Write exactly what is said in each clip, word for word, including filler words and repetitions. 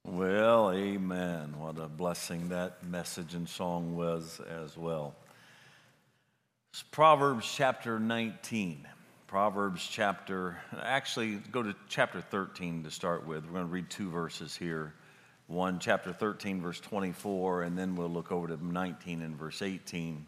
Well, amen. What a blessing that message and song was as well. It's Proverbs chapter nineteen. Proverbs chapter, actually, go to chapter thirteen to start with. We're going to read two verses here. One, chapter thirteen, verse twenty-four, and then we'll look over to nineteen and verse eighteen.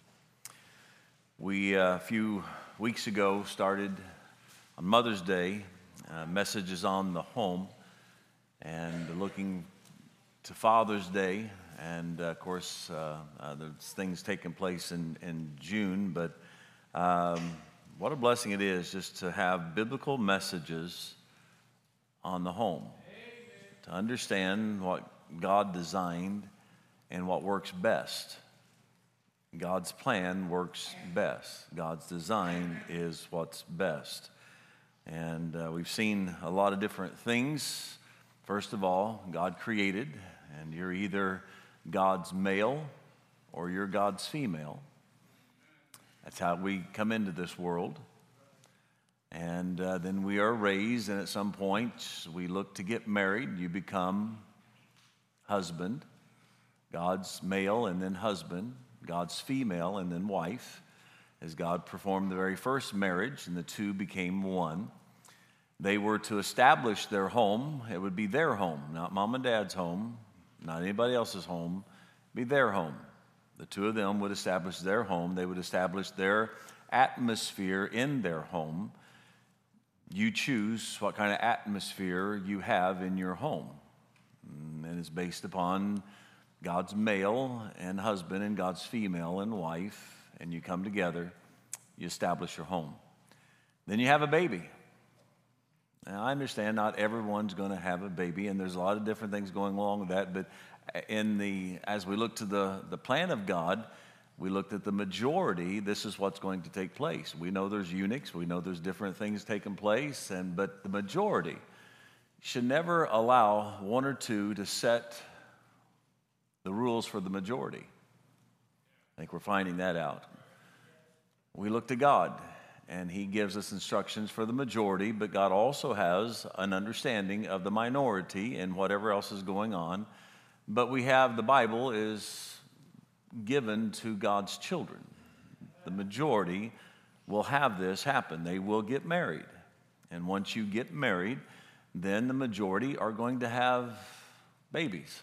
We, uh, a few weeks ago, started on Mother's Day, uh, messages on the home, and looking to Father's Day, and uh, of course, uh, uh, there's things taking place in, in June, but um, what a blessing it is just to have biblical messages on the home. Amen. To understand what God designed and what works best. God's plan works best. God's design is what's best. And uh, we've seen a lot of different things. First of all, God created, and you're either God's male or you're God's female. That's how we come into this world. And uh, then we are raised, and at some point we look to get married. You become husband, God's male and then husband, God's female and then wife, as God performed the very first marriage, and the two became one. They were to establish their home. It would be their home, not mom and dad's home, not anybody else's home. It would be their home. The two of them would establish their home. They would establish their atmosphere in their home. You choose what kind of atmosphere you have in your home. And it's based upon God's male and husband and God's female and wife. And you come together, you establish your home. Then you have a baby. Now, I understand not everyone's going to have a baby, and there's a lot of different things going along with that, but in the as we look to the, the plan of God, we looked at the majority. This is what's going to take place. We know there's eunuchs. We know there's different things taking place, and but the majority should never allow one or two to set the rules for the majority. I think we're finding that out. We look to God, and he gives us instructions for the majority, but God also has an understanding of the minority and whatever else is going on. But we have the Bible is given to God's children. The majority will have this happen. They will get married. And once you get married, then the majority are going to have babies.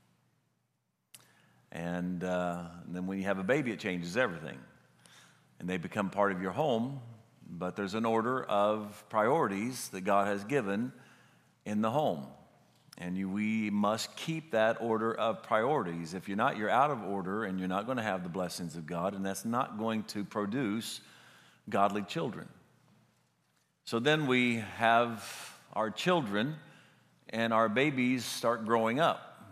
And, uh, and then when you have a baby, it changes everything. And they become part of your home, but there's an order of priorities that God has given in the home. And you, we must keep that order of priorities. If you're not, you're out of order, and you're not going to have the blessings of God, and that's not going to produce godly children. So then we have our children, and our babies start growing up.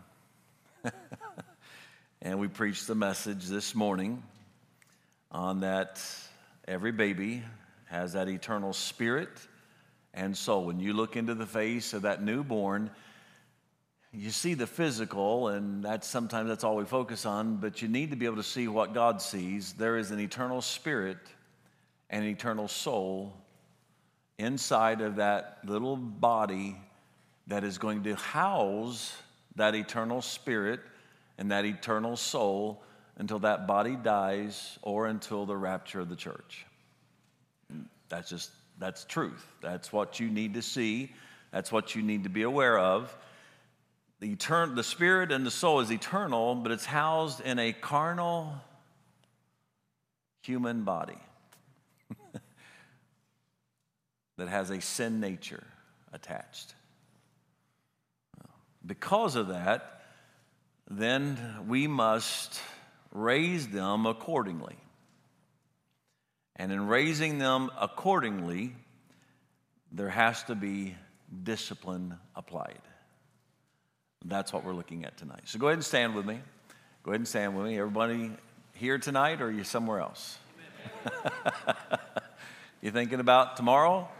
And we preached the message this morning on that every baby has that eternal spirit and soul. When you look into the face of that newborn, you see the physical, and that's sometimes that's all we focus on, but you need to be able to see what God sees. There is an eternal spirit and an eternal soul inside of that little body that is going to house that eternal spirit and that eternal soul until that body dies or until the rapture of the church. That's just, that's truth. That's what you need to see. That's what you need to be aware of. The etern- the spirit and the soul is eternal, but it's housed in a carnal human body that has a sin nature attached. Because of that, then we must raise them accordingly. And in raising them accordingly, there has to be discipline applied. That's what we're looking at tonight. So go ahead and stand with me. Go ahead and stand with me. Everybody here tonight, or are you somewhere else? You thinking about tomorrow?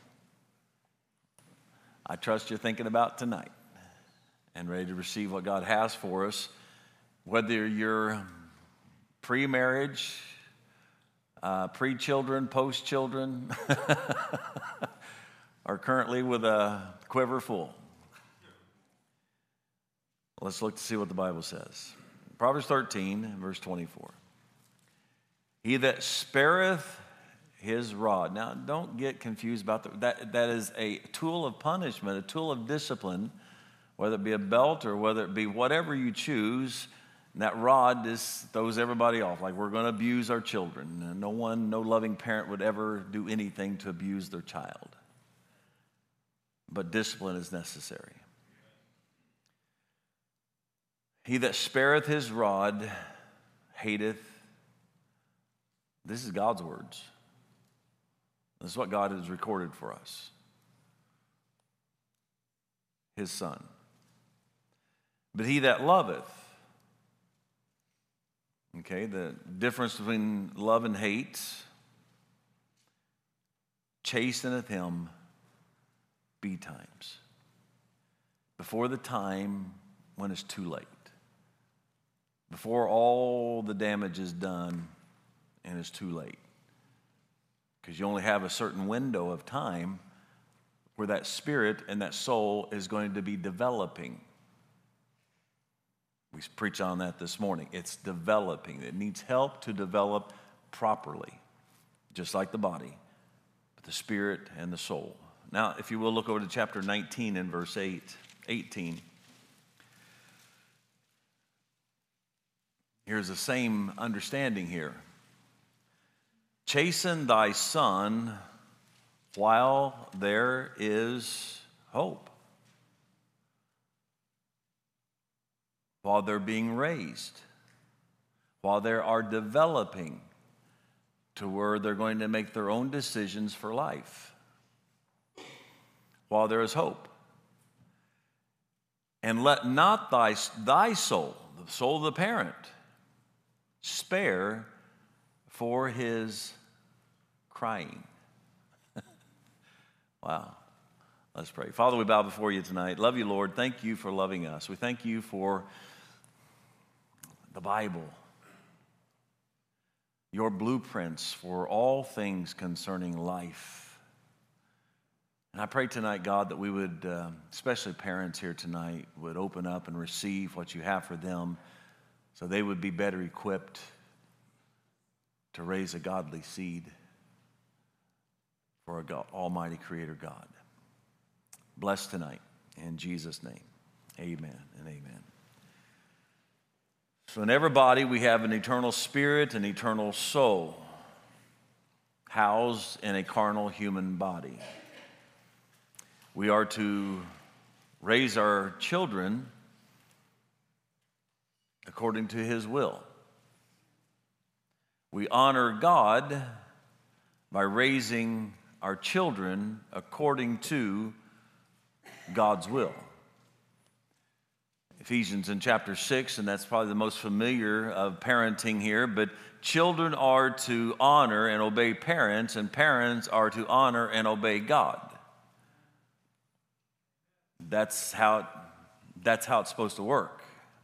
I trust you're thinking about tonight and ready to receive what God has for us. Whether you're pre-marriage, uh, pre-children, post-children, or currently with a quiver full. Let's look to see what the Bible says. Proverbs thirteen, verse twenty-four. He that spareth his rod. Now, don't get confused about the, that. That is a tool of punishment, a tool of discipline, whether it be a belt or whether it be whatever you choose. And that rod just throws everybody off, like we're going to abuse our children. And no one, no loving parent would ever do anything to abuse their child. But discipline is necessary. He that spareth his rod hateth. This is God's words. This is what God has recorded for us. His Son. But he that loveth. Okay, the difference between love and hate. Chasteneth him betimes. Before the time when it's too late. Before all the damage is done and it's too late. Because you only have a certain window of time where that spirit and that soul is going to be developing. We preach on that this morning. It's developing. It needs help to develop properly, just like the body, but the spirit and the soul. Now, if you will, look over to chapter nineteen and verse eight, eighteen. Here's the same understanding here. Chasten thy son while there is hope. While they're being raised. While they are developing to where they're going to make their own decisions for life. While there is hope. And let not thy, thy soul, the soul of the parent, spare for his crying. Wow. Let's pray. Father, we bow before you tonight. Love you, Lord. Thank you for loving us. We thank you for the Bible, your blueprints for all things concerning life. And I pray tonight, God, that we would, uh, especially parents here tonight, would open up and receive what you have for them so they would be better equipped to raise a godly seed for a God, almighty creator God. Bless tonight in Jesus' name. Amen and amen. So in every body we have an eternal spirit, an eternal soul, housed in a carnal human body. We are to raise our children according to his will. We honor God by raising our children according to God's will. Ephesians in chapter six, and that's probably the most familiar of parenting here, but children are to honor and obey parents, and parents are to honor and obey God. That's how it, that's how it's supposed to work.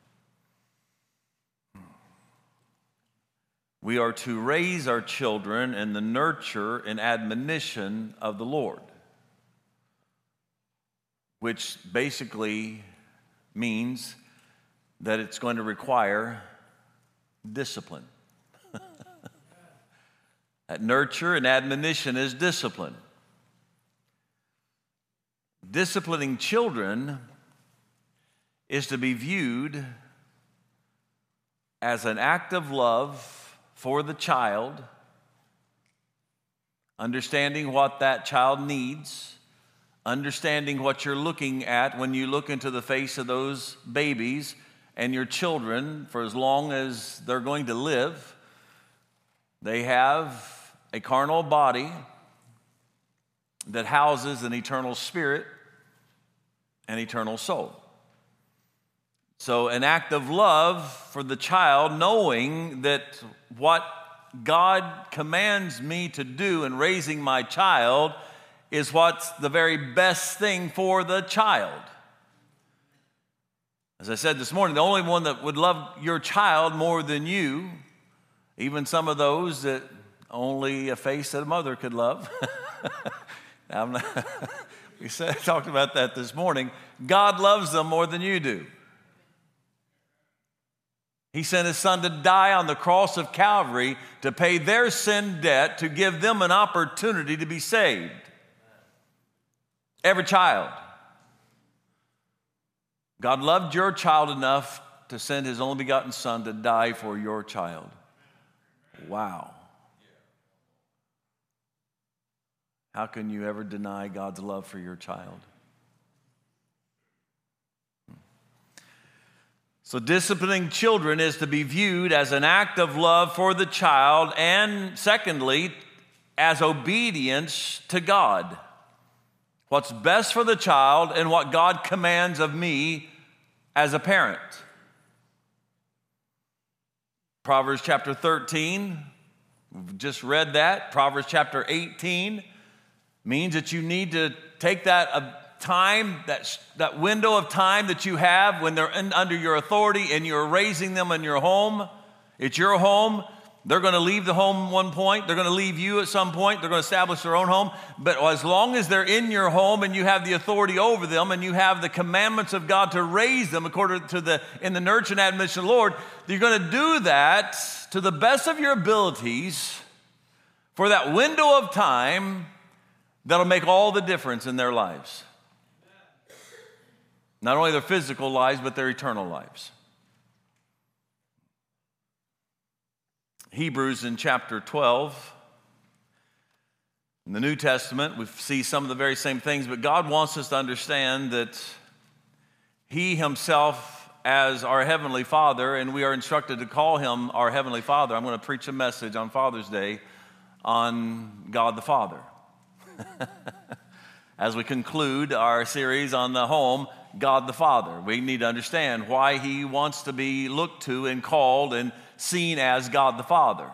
We are to raise our children in the nurture and admonition of the Lord, which basically means that it's going to require discipline. That nurture and admonition is discipline. Disciplining children is to be viewed as an act of love for the child, understanding what that child needs, understanding what you're looking at when you look into the face of those babies and your children for as long as they're going to live. They have a carnal body that houses an eternal spirit and eternal soul. So an act of love for the child, knowing that what God commands me to do in raising my child is what's the very best thing for the child. As I said this morning, the only one that would love your child more than you, even some of those that only a face that a mother could love. Now, I'm not, we said, talked about that this morning. God loves them more than you do. He sent his son to die on the cross of Calvary to pay their sin debt, to give them an opportunity to be saved. Every child. God loved your child enough to send his only begotten son to die for your child. Wow. How can you ever deny God's love for your child? So disciplining children is to be viewed as an act of love for the child, and secondly, as obedience to God. What's best for the child and what God commands of me as a parent. Proverbs chapter thirteen, we've just read that. Proverbs chapter eighteen means that you need to take that uh, time, that, that window of time that you have when they're in, under your authority and you're raising them in your home. It's your home. They're going to leave the home at one point. They're going to leave you at some point. They're going to establish their own home. But as long as they're in your home and you have the authority over them and you have the commandments of God to raise them according to the, in the nurture and admonition of the Lord, you're going to do that to the best of your abilities for that window of time that'll make all the difference in their lives. Not only their physical lives, but their eternal lives. Hebrews in chapter twelve. In the New Testament, we see some of the very same things, but God wants us to understand that He Himself as our Heavenly Father, and we are instructed to call Him our Heavenly Father. I'm going to preach a message on Father's Day on God the Father. As we conclude our series on the home, God the Father, we need to understand why He wants to be looked to and called and seen as God the Father.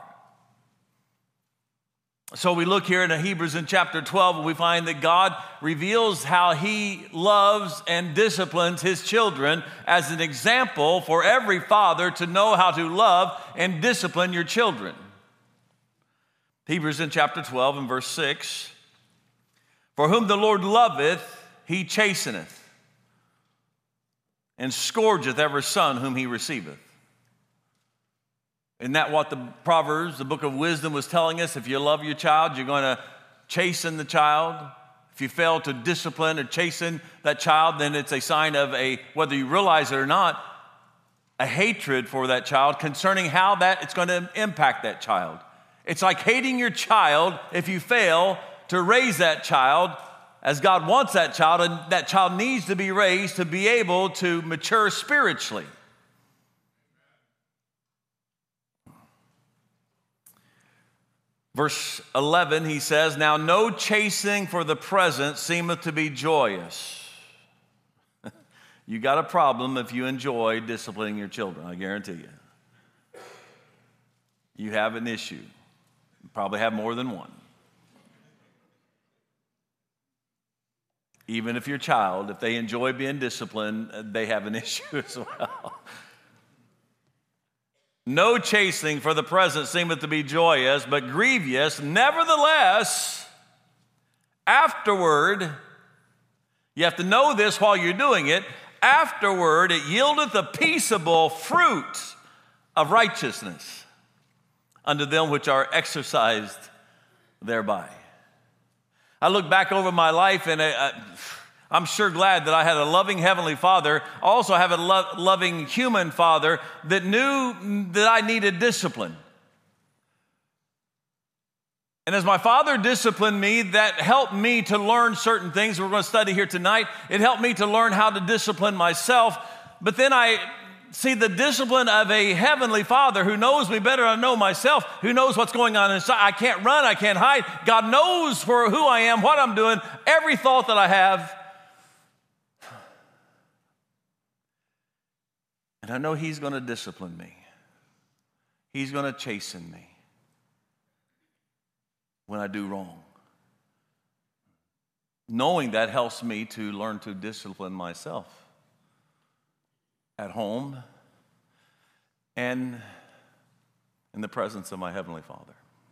So we look here in Hebrews in chapter twelve, and we find that God reveals how He loves and disciplines His children as an example for every father to know how to love and discipline your children. Hebrews in chapter twelve and verse six, for whom the Lord loveth, He chasteneth, and scourgeth every son whom He receiveth. Isn't that what the Proverbs, the book of wisdom, was telling us? If you love your child, you're going to chasten the child. If you fail to discipline or chasten that child, then it's a sign of a, whether you realize it or not, a hatred for that child concerning how that it's going to impact that child. It's like hating your child if you fail to raise that child as God wants that child, and that child needs to be raised to be able to mature spiritually. Verse eleven, he says, now no chastening for the present seemeth to be joyous. You got a problem if you enjoy disciplining your children, I guarantee you. You have an issue. You probably have more than one. Even if your child, if they enjoy being disciplined, they have an issue as well. No chastening for the present seemeth to be joyous, but grievous. Nevertheless, afterward, you have to know this while you're doing it, afterward it yieldeth a peaceable fruit of righteousness unto them which are exercised thereby. I look back over my life, and I, I'm sure glad that I had a loving Heavenly Father. I also have a lo- loving human father that knew that I needed discipline. And as my father disciplined me, that helped me to learn certain things we're going to study here tonight. It helped me to learn how to discipline myself. But then I see the discipline of a Heavenly Father who knows me better than I know myself, who knows what's going on inside. I can't run, I can't hide. God knows for who I am, what I'm doing, every thought that I have. And I know He's going to discipline me. He's going to chasten me when I do wrong. Knowing that helps me to learn to discipline myself at home and in the presence of my Heavenly Father.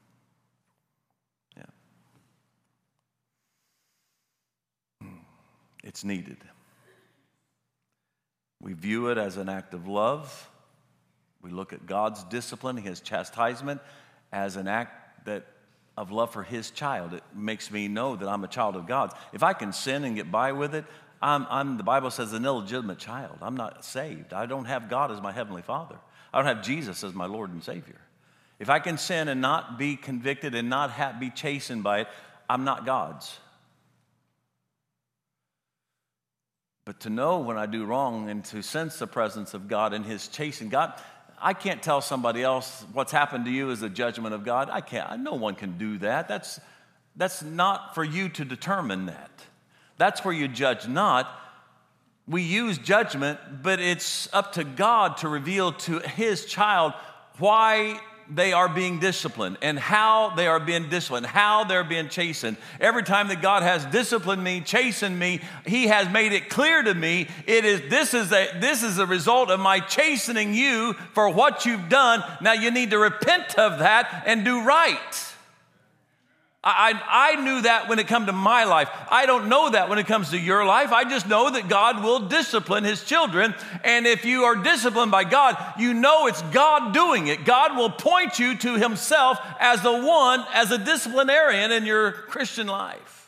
Yeah. It's needed. We view it as an act of love. We look at God's discipline, his chastisement, as an act that of love for his child. It makes me know that I'm a child of God. If I can sin and get by with it, I'm, I'm, the Bible says, an illegitimate child. I'm not saved. I don't have God as my heavenly Father. I don't have Jesus as my Lord and Savior. If I can sin and not be convicted and not have, be chastened by it, I'm not God's. But to know when I do wrong and to sense the presence of God and his chastening, God, I can't tell somebody else what's happened to you is a judgment of God. I can't. No one can do that. That's, that's not for you to determine that. That's where you judge not. We use judgment, but it's up to God to reveal to his child why they are being disciplined and how they are being disciplined, how they're being chastened. Every time that God has disciplined me, chastened me, he has made it clear to me, it is this is a this is a result of my chastening you for what you've done. Now you need to repent of that and do right. I, I knew that when it comes to my life. I don't know that when it comes to your life. I just know that God will discipline his children. And if you are disciplined by God, you know it's God doing it. God will point you to himself as the one, as a disciplinarian in your Christian life.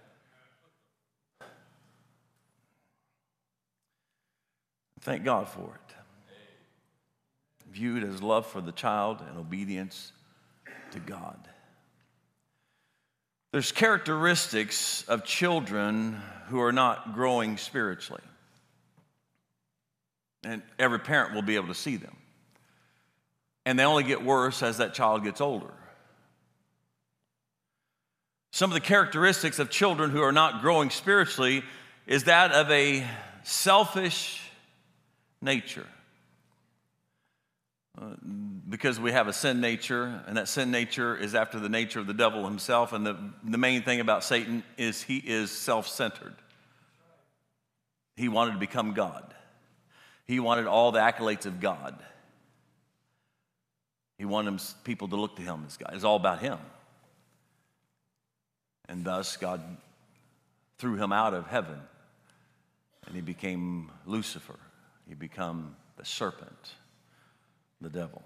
Thank God for it. Viewed as love for the child and obedience to God. There's characteristics of children who are not growing spiritually. And every parent will be able to see them. And they only get worse as that child gets older. Some of the characteristics of children who are not growing spiritually is that of a selfish nature. Uh, because we have a sin nature, and that sin nature is after the nature of the devil himself, and the, the main thing about Satan is he is self-centered. He wanted to become God. He wanted all the accolades of God. He wanted people to look to him as God. It's all about him. And thus, God threw him out of heaven, and he became Lucifer. He became the serpent, the devil.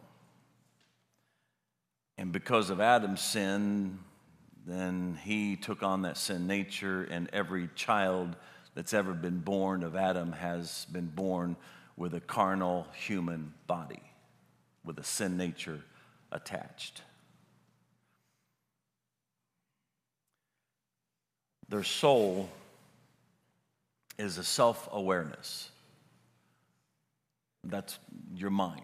And because of Adam's sin, then he took on that sin nature, and every child that's ever been born of Adam has been born with a carnal human body, with a sin nature attached. Their soul is a self-awareness. That's your mind.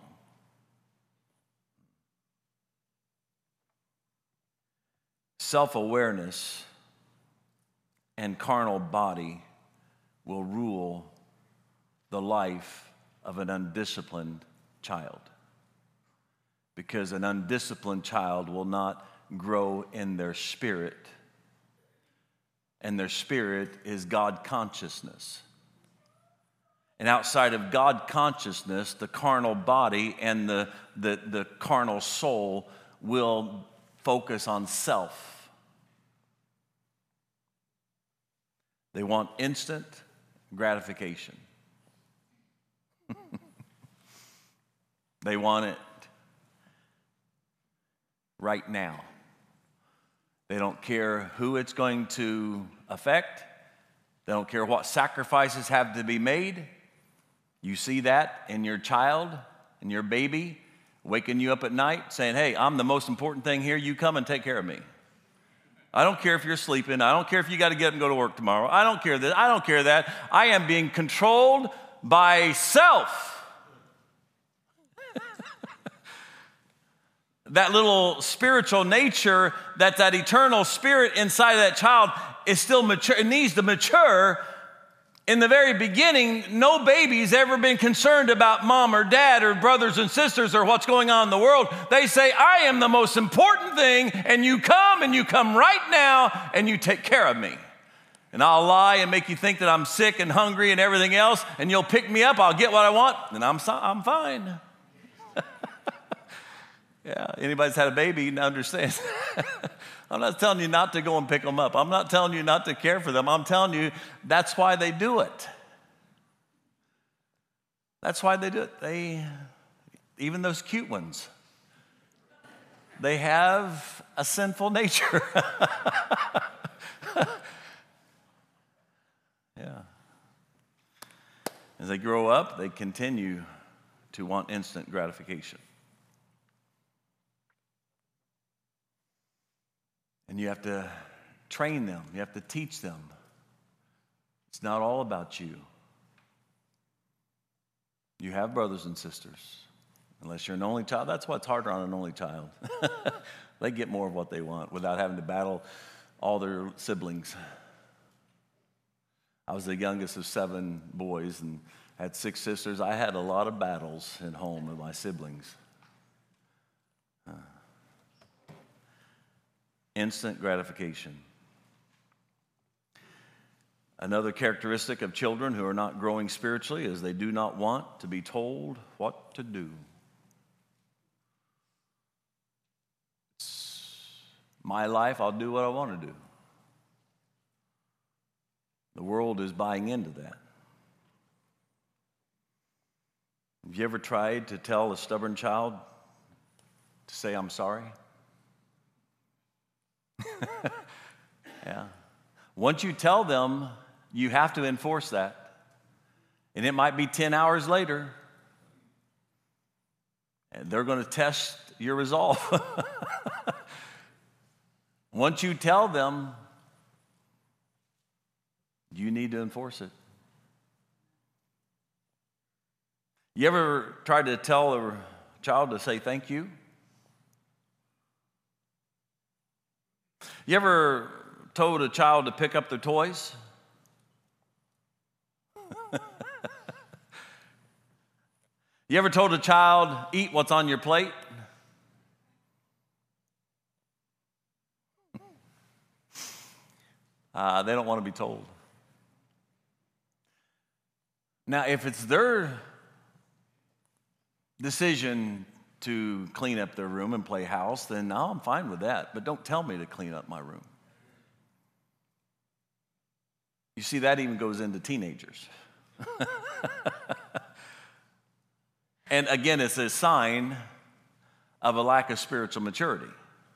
Self-awareness and carnal body will rule the life of an undisciplined child. Because an undisciplined child will not grow in their spirit. And their spirit is God consciousness. And outside of God consciousness, the carnal body and the, the, the carnal soul will focus on self. They want instant gratification. They want it right now. They don't care who it's going to affect. They don't care what sacrifices have to be made. You see that in your child, in your baby, waking you up at night saying, hey, I'm the most important thing here. You come and take care of me. I don't care if you're sleeping. I don't care if you got to get up and go to work tomorrow. I don't care that. I don't care that. I am being controlled by self. That little spiritual nature, that that eternal spirit inside of that child is still mature. It needs to mature. In the very beginning, no baby's ever been concerned about mom or dad or brothers and sisters or what's going on in the world. They say, I am the most important thing, and you come, and you come right now, and you take care of me. And I'll lie and make you think that I'm sick and hungry and everything else, and you'll pick me up, I'll get what I want, and I'm, I'm fine. Yeah, anybody's had a baby understands. I'm not telling you not to go and pick them up. I'm not telling you not to care for them. I'm telling you that's why they do it. That's why they do it. They, even those cute ones, they have a sinful nature. Yeah. As they grow up, they continue to want instant gratification. And you have to train them. You have to teach them. It's not all about you. You have brothers and sisters. Unless you're an only child, that's what's harder on an only child. They get more of what they want without having to battle all their siblings. I was the youngest of seven boys and had six sisters. I had a lot of battles at home with my siblings. Uh, instant gratification. Another characteristic of children who are not growing spiritually is they do not want to be told what to do. It's my life, I'll do what I want to do. The world is buying into that. Have you ever tried to tell a stubborn child to say, I'm sorry? Yeah. Once you tell them, you have to enforce that. And it might be ten hours later. And they're going to test your resolve. Once you tell them, you need to enforce it. You ever tried to tell a child to say thank you? You ever told a child to pick up their toys? You ever told a child, eat what's on your plate? Uh, they don't want to be told. Now, if it's their decision to clean up their room and play house, then no, I'm fine with that. But don't tell me to clean up my room. You see, that even goes into teenagers. And again, it's a sign of a lack of spiritual maturity.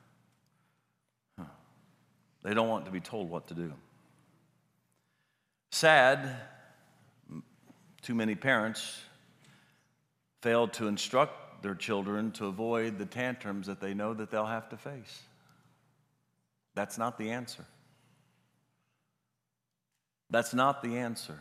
They don't want to be told what to do. Sad, too many parents failed to instruct their children to avoid the tantrums that they know that they'll have to face. That's not the answer. That's not the answer.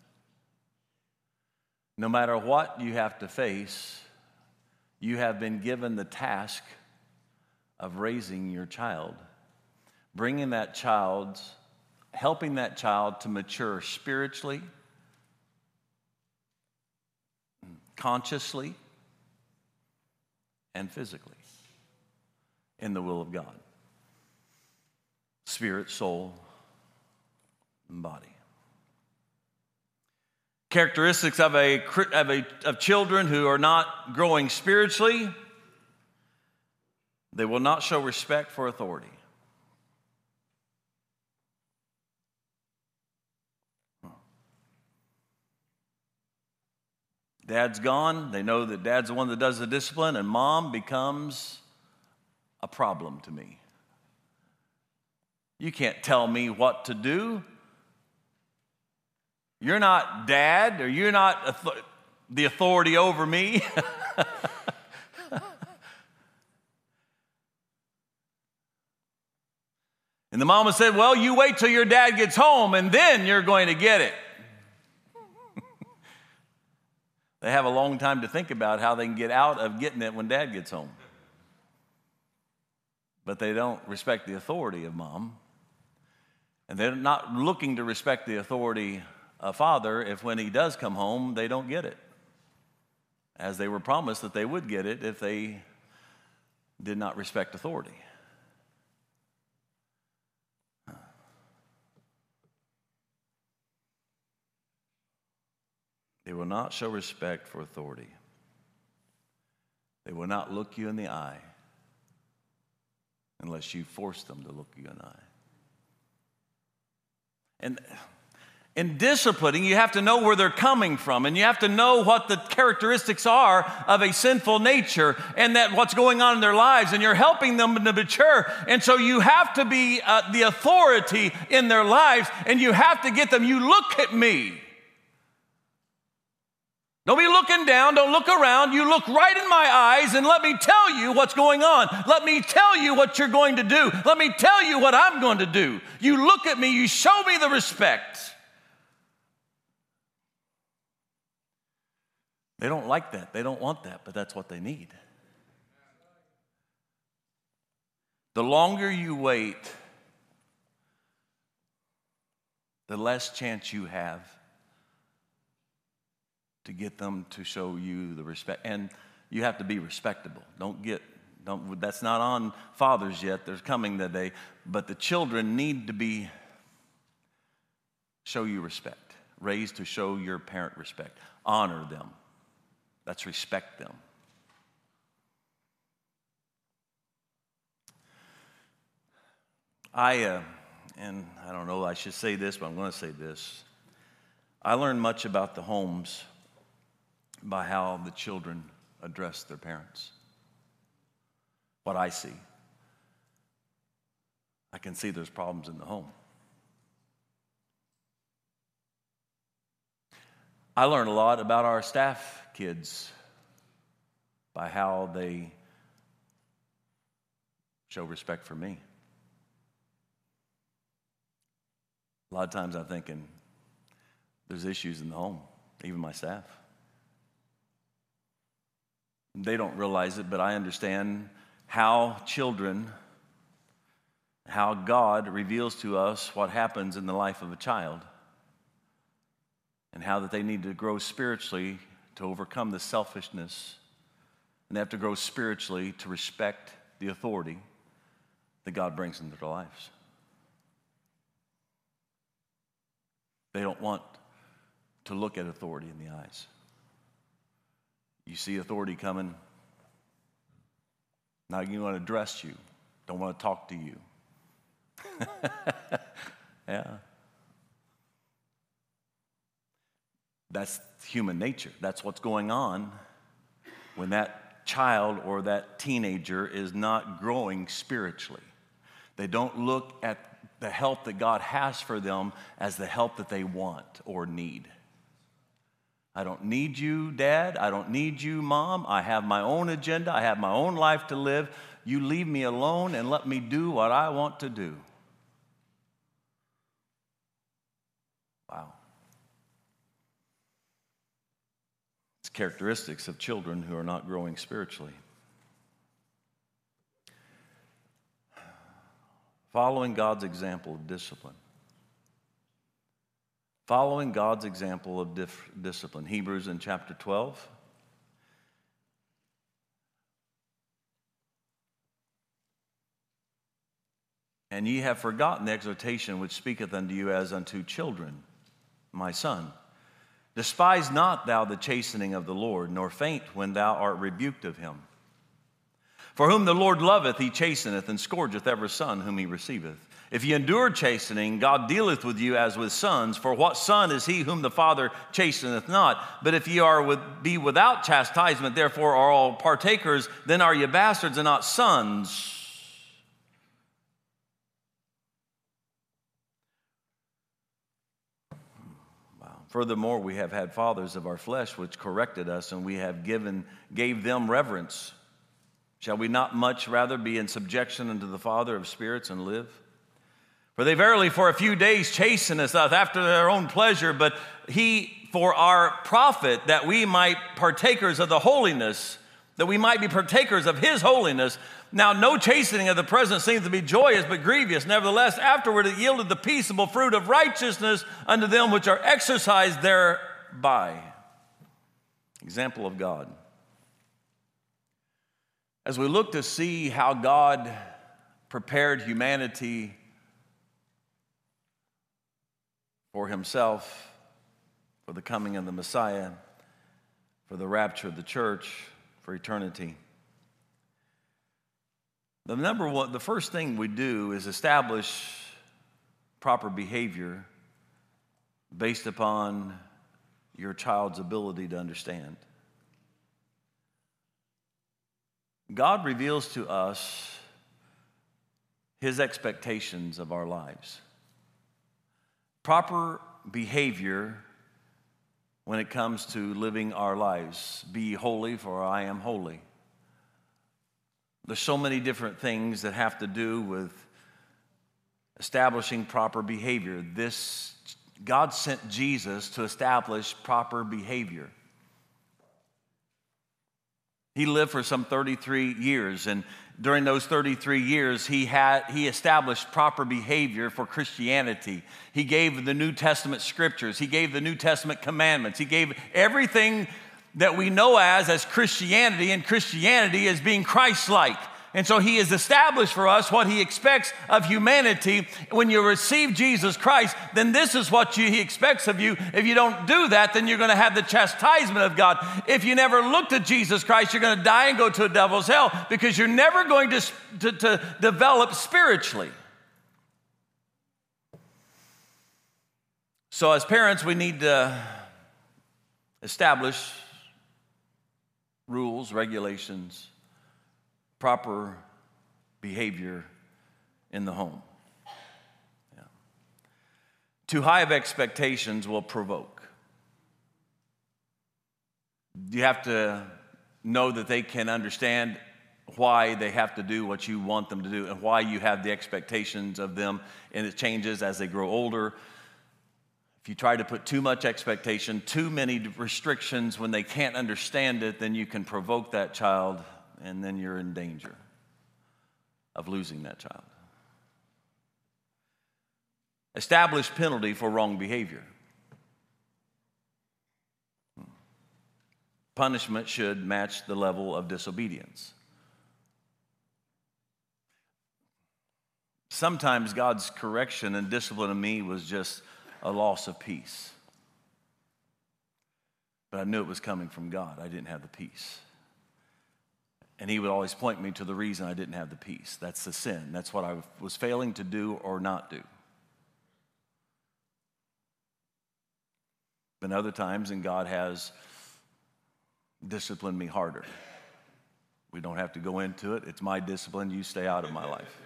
No matter what you have to face, you have been given the task of raising your child, bringing that child, helping that child to mature spiritually, consciously, and physically in the will of God. Spirit, soul, and body. Characteristics of a, of a of children who are not growing spiritually: they will not show respect for authority. Dad's gone. They know that dad's the one that does the discipline, and mom becomes a problem to me. You can't tell me what to do. You're not dad, or you're not the authority over me. And the mama said, well, you wait till your dad gets home, and then you're going to get it. They have a long time to think about how they can get out of getting it when dad gets home. But they don't respect the authority of mom. And they're not looking to respect the authority of father if when he does come home, they don't get it. As they were promised that they would get it if they did not respect authority. They will not show respect for authority. They will not look you in the eye unless you force them to look you in the eye. And In disciplining, you have to know where they're coming from, and you have to know what the characteristics are of a sinful nature and that what's going on in their lives, and you're helping them to mature. And so you have to be uh, the authority in their lives, and you have to get them, you look at me. Don't be looking down, don't look around. You look right in my eyes and let me tell you what's going on. Let me tell you what you're going to do. Let me tell you what I'm going to do. You look at me, you show me the respect. They don't like that. They don't want that, but that's what they need. The longer you wait, the less chance you have to get them to show you the respect. And you have to be respectable. Don't get, don't, that's not on fathers yet. There's coming that day. But the children need to be, show you respect. Raised to show your parent respect. Honor them. That's respect them. I, uh, and I don't know, I should say this, but I'm going to say this. I learned much about the homes by how the children address their parents. What I see. I can see there's problems in the home. I learned a lot about our staff kids by how they show respect for me. A lot of times I'm thinking there's issues in the home, even my staff. They don't realize it, but I understand how children, how God reveals to us what happens in the life of a child and how that they need to grow spiritually to overcome the selfishness, and they have to grow spiritually to respect the authority that God brings into their lives. They don't want to look at authority in the eyes. You see authority coming, not even want to address you, don't want to talk to you. Yeah. That's human nature. That's what's going on when that child or that teenager is not growing spiritually. They don't look at the help that God has for them as the help that they want or need. I don't need you, Dad. I don't need you, Mom. I have my own agenda. I have my own life to live. You leave me alone and let me do what I want to do. Wow. It's characteristics of children who are not growing spiritually. Following God's example of discipline. Following God's example of dif- discipline. Hebrews in chapter twelve. And ye have forgotten the exhortation which speaketh unto you as unto children, my son. Despise not thou the chastening of the Lord, nor faint when thou art rebuked of him. For whom the Lord loveth, he chasteneth, and scourgeth every son whom he receiveth. If ye endure chastening, God dealeth with you as with sons. For what son is he whom the Father chasteneth not? But if ye are with, be without chastisement, therefore are all partakers, then are ye bastards and not sons. Wow. Furthermore, we have had fathers of our flesh which corrected us, and we have given gave them reverence. Shall we not much rather be in subjection unto the Father of spirits and live? For they verily for a few days chasten us after their own pleasure, but he for our profit, that we might partakers of the holiness, that we might be partakers of his holiness. Now no chastening of the present seems to be joyous, but grievous. Nevertheless, afterward it yielded the peaceable fruit of righteousness unto them which are exercised thereby. Example of God. As we look to see how God prepared humanity for himself, for the coming of the Messiah, for the rapture of the church, for eternity. The number one, the first thing we do is establish proper behavior based upon your child's ability to understand. God reveals to us His expectations of our lives. Proper behavior when it comes to living our lives. Be holy, for I am holy. There's so many different things that have to do with establishing proper behavior. This, God sent Jesus to establish proper behavior. He lived for some thirty-three years, and during those thirty-three years, he had he established proper behavior for Christianity. He gave the New Testament scriptures. He gave the New Testament commandments. He gave everything that we know as as Christianity, and Christianity as being Christ-like. And so he has established for us what he expects of humanity. When you receive Jesus Christ, then this is what you, he expects of you. If you don't do that, then you're going to have the chastisement of God. If you never looked at Jesus Christ, you're going to die and go to a devil's hell, because you're never going to, to, to develop spiritually. So as parents, we need to establish rules, regulations, proper behavior in the home. Yeah. Too high of expectations will provoke. You have to know that they can understand why they have to do what you want them to do and why you have the expectations of them, and it changes as they grow older. If you try to put too much expectation, too many restrictions when they can't understand it, then you can provoke that child, and then you're in danger of losing that child. Establish penalty for wrong behavior. Punishment should match the level of disobedience. Sometimes God's correction and discipline of me was just a loss of peace. But I knew it was coming from God. I didn't have the peace. And he would always point me to the reason I didn't have the peace. That's the sin. That's what I was failing to do or not do. But other times, and God has disciplined me harder. We don't have to go into it. It's my discipline. You stay out of my life.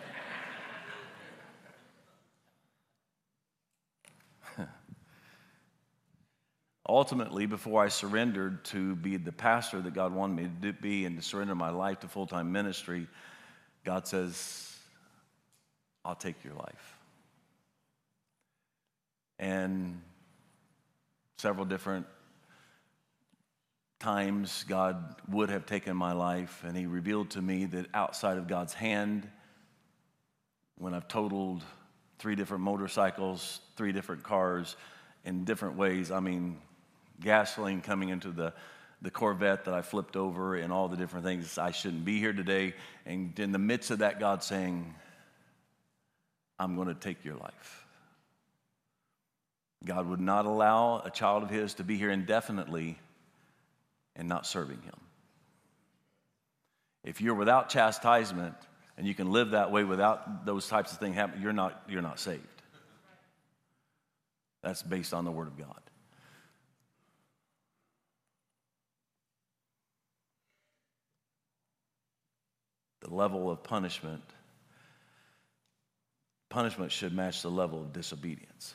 Ultimately, before I surrendered to be the pastor that God wanted me to be and to surrender my life to full-time ministry, God says, I'll take your life. And several different times God would have taken my life, and he revealed to me that outside of God's hand, when I've totaled three different motorcycles, three different cars in different ways, I mean, gasoline coming into the, the Corvette that I flipped over and all the different things. I shouldn't be here today. And in the midst of that, God saying, I'm going to take your life. God would not allow a child of his to be here indefinitely and not serving him. If you're without chastisement and you can live that way without those types of things happening, you're not, you're not saved. That's based on the Word of God. The level of punishment, punishment should match the level of disobedience.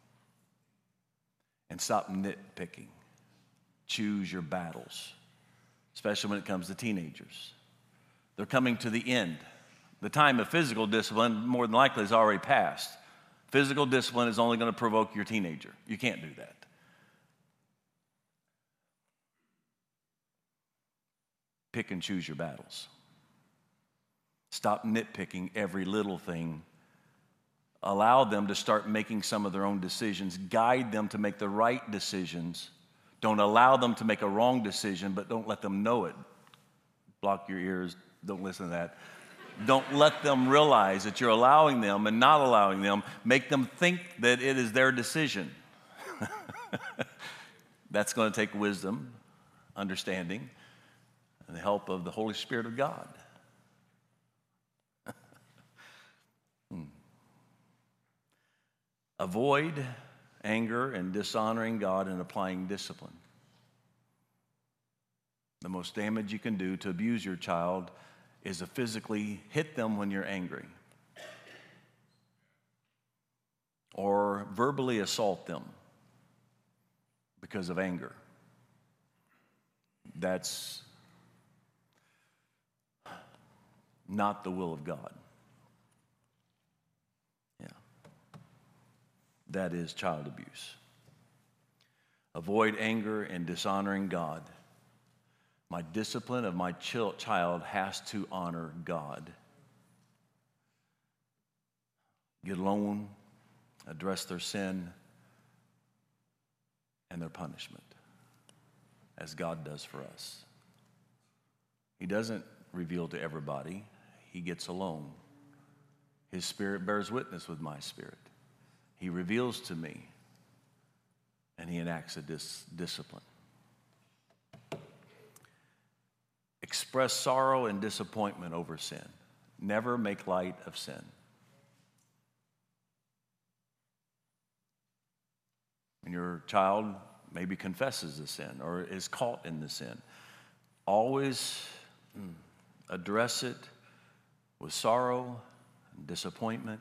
And stop nitpicking. Choose your battles, especially when it comes to teenagers. They're coming to the end. The time of physical discipline, more than likely, is already passed. Physical discipline is only going to provoke your teenager. You can't do that. Pick and choose your battles. Stop nitpicking every little thing. Allow them to start making some of their own decisions. Guide them to make the right decisions. Don't allow them to make a wrong decision, but don't let them know it. Block your ears. Don't listen to that. Don't let them realize that you're allowing them and not allowing them. Make them think that it is their decision. That's going to take wisdom, understanding, and the help of the Holy Spirit of God. hmm. Avoid anger and dishonoring God and applying discipline. The most damage you can do to abuse your child is to physically hit them when you're angry, or verbally assault them because of anger. That's not the will of God. Yeah. That is child abuse. Avoid anger and dishonoring God. My discipline of my child has to honor God. Get alone, address their sin and their punishment, as God does for us. He doesn't reveal to everybody. He gets alone. His spirit bears witness with my spirit. He reveals to me, and he enacts a dis- discipline. Express sorrow and disappointment over sin. Never make light of sin. When your child maybe confesses the sin or is caught in the sin, always address it with sorrow and disappointment.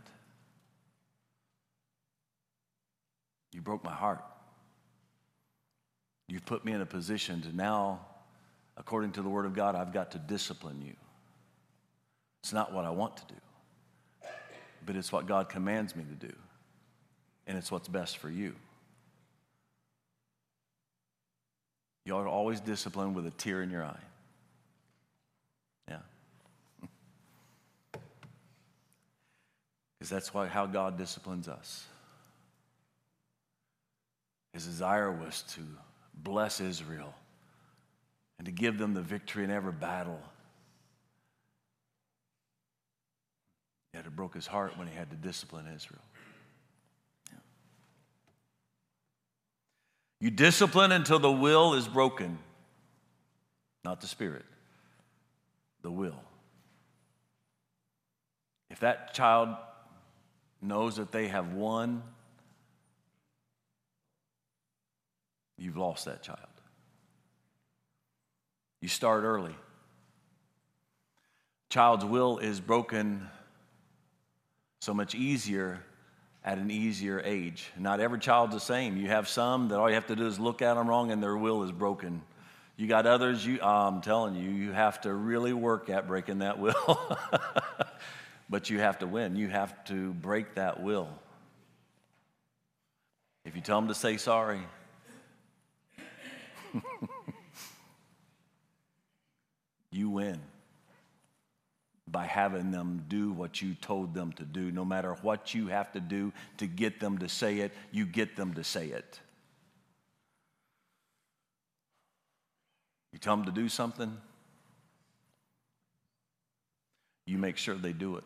You broke my heart. You've put me in a position to now, according to the Word of God, I've got to discipline you. It's not what I want to do, but it's what God commands me to do, and it's what's best for you. You ought to always discipline with a tear in your eye. Yeah. Because that's why, how God disciplines us. His desire was to bless Israel and to give them the victory in every battle. Yet it broke his heart when he had to discipline Israel. Yeah. You discipline until the will is broken, not the spirit, the will. If that child knows that they have won, you've lost that child. You start early. Child's will is broken so much easier at an easier age. Not every child's the same. You have some that all you have to do is look at them wrong and their will is broken. You got others, you, I'm telling you, you have to really work at breaking that will. But you have to win. You have to break that will. If you tell them to say sorry, you win by having them do what you told them to do. No matter what you have to do to get them to say it, you get them to say it. You tell them to do something, you make sure they do it.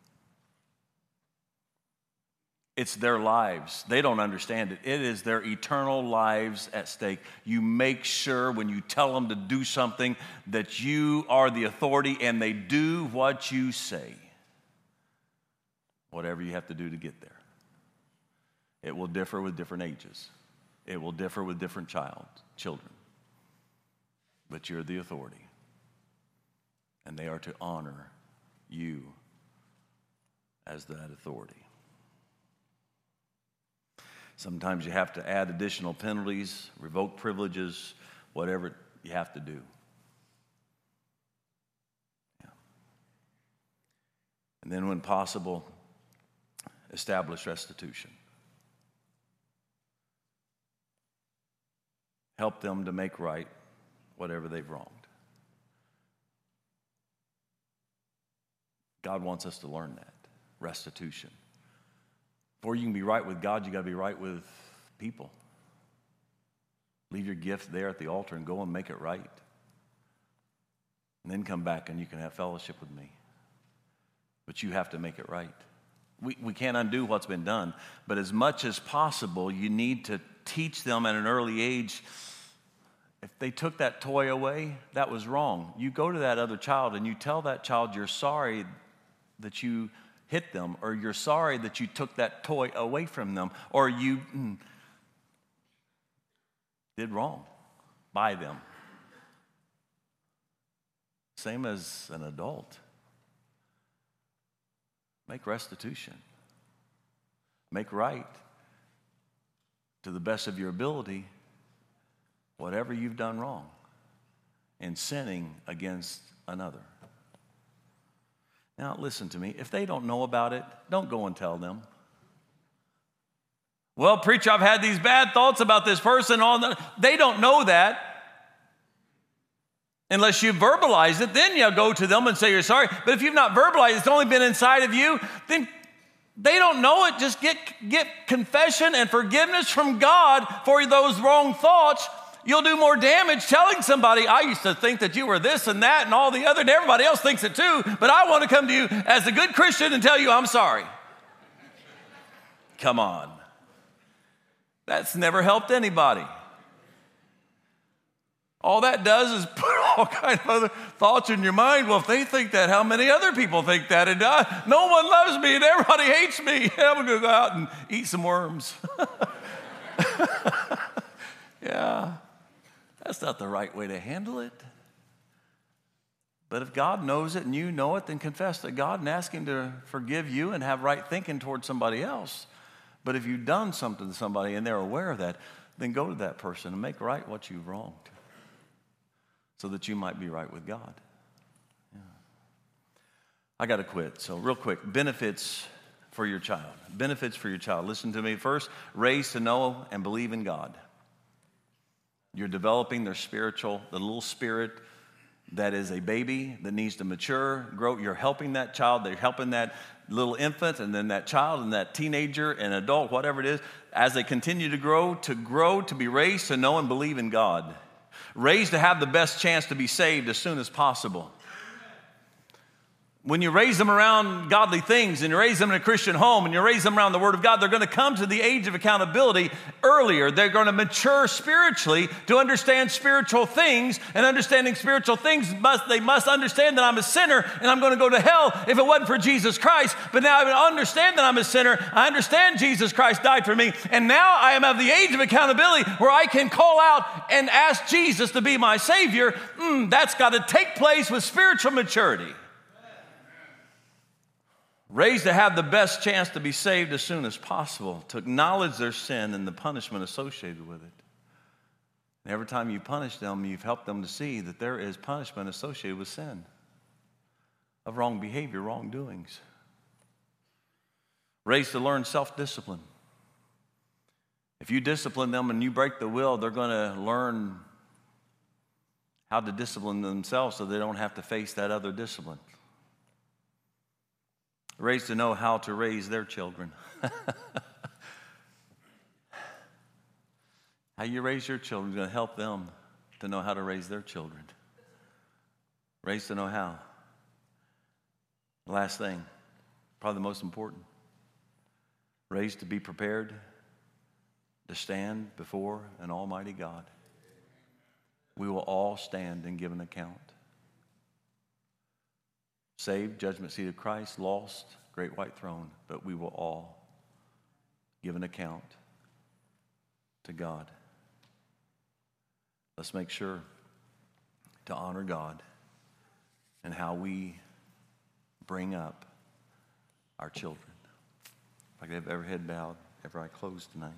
It's their lives. They don't understand it. It is their eternal lives at stake. You make sure when you tell them to do something that you are the authority and they do what you say. Whatever you have to do to get there. It will differ with different ages. It will differ with different child, children. But you're the authority. And they are to honor you as that authority. Sometimes you have to add additional penalties, revoke privileges, whatever you have to do. Yeah. And then when possible, establish restitution. Help them to make right whatever they've wronged. God wants us to learn that, restitution. Before you can be right with God, you got to be right with people. Leave your gift there at the altar and go and make it right. And then come back and you can have fellowship with me. But you have to make it right. We, we can't undo what's been done, but as much as possible, you need to teach them at an early age. If they took that toy away, that was wrong. You go to that other child and you tell that child you're sorry that you hit them, or you're sorry that you took that toy away from them, or you did wrong by them. Same as an adult. Make restitution. Make right to the best of your ability whatever you've done wrong in sinning against another. Now, listen to me. If they don't know about it, don't go and tell them. Well, preacher, I've had these bad thoughts about this person. All the, they don't know that. Unless you verbalize it, then you go to them and say you're sorry. But if you've not verbalized, it's only been inside of you, then they don't know it. Just get, get confession and forgiveness from God for those wrong thoughts. You'll do more damage telling somebody, I used to think that you were this and that and all the other, and everybody else thinks it too, but I want to come to you as a good Christian and tell you I'm sorry. Come on. That's never helped anybody. All that does is put all kinds of other thoughts in your mind. Well, if they think that, how many other people think that? And uh, no one loves me and everybody hates me. I'm going to go out and eat some worms. Yeah, that's not the right way to handle it. But if God knows it and you know it, then confess to God and ask Him to forgive you and have right thinking towards somebody else. But if you've done something to somebody and they're aware of that, then go to that person and make right what you've wronged so that you might be right with God. Yeah. I got to quit. So real quick, benefits for your child. Benefits for your child. Listen to me. First, raise to know and believe in God. You're developing their spiritual, the little spirit that is a baby that needs to mature, grow. You're helping that child. They're helping that little infant and then that child and that teenager and adult, whatever it is, as they continue to grow, to grow, to be raised to know and believe in God. Raised to have the best chance to be saved as soon as possible. When you raise them around godly things and you raise them in a Christian home and you raise them around the Word of God, they're going to come to the age of accountability earlier. They're going to mature spiritually to understand spiritual things, and understanding spiritual things, must they must understand that I'm a sinner and I'm going to go to hell if it wasn't for Jesus Christ. But now I understand that I'm a sinner. I understand Jesus Christ died for me. And now I am of the age of accountability where I can call out and ask Jesus to be my Savior. Mm, that's got to take place with spiritual maturity. Raised to have the best chance to be saved as soon as possible, to acknowledge their sin and the punishment associated with it. And every time you punish them, you've helped them to see that there is punishment associated with sin, of wrong behavior, wrongdoings. Raised to learn self-discipline. If you discipline them and you break the will, they're going to learn how to discipline themselves so they don't have to face that other discipline. Raised to know how to raise their children. How you raise your children is going to help them to know how to raise their children. Raised to know how. Last thing, probably the most important. Raised to be prepared to stand before an almighty God. We will all stand and give an account. Saved, judgment seat of Christ, lost, great white throne, but we will all give an account to God. Let's make sure to honor God and how we bring up our children. If I could have every head bowed, every eye closed tonight.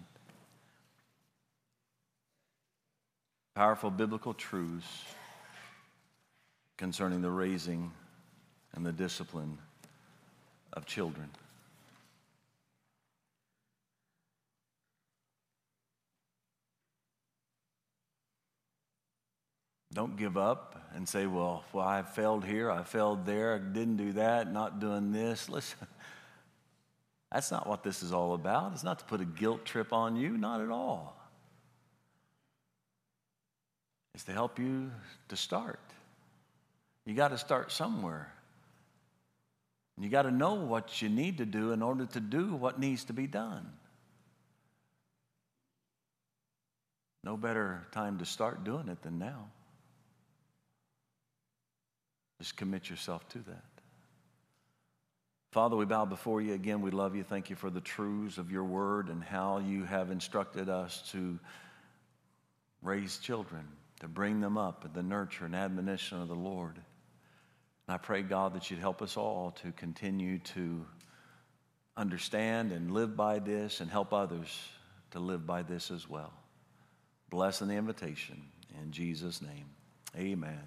Powerful biblical truths concerning the raising and the discipline of children. Don't give up and say, well, well, I failed here, I failed there, I didn't do that, not doing this. Listen, that's not what this is all about. It's not to put a guilt trip on you, not at all. It's to help you to start. You got to start somewhere. You got to know what you need to do in order to do what needs to be done. No better time to start doing it than now. Just commit yourself to that. Father, we bow before you again. We love you. Thank you for the truths of your word and how you have instructed us to raise children, to bring them up in the nurture and admonition of the Lord. And I pray, God, that you'd help us all to continue to understand and live by this and help others to live by this as well. Bless in the invitation. In Jesus' name, amen.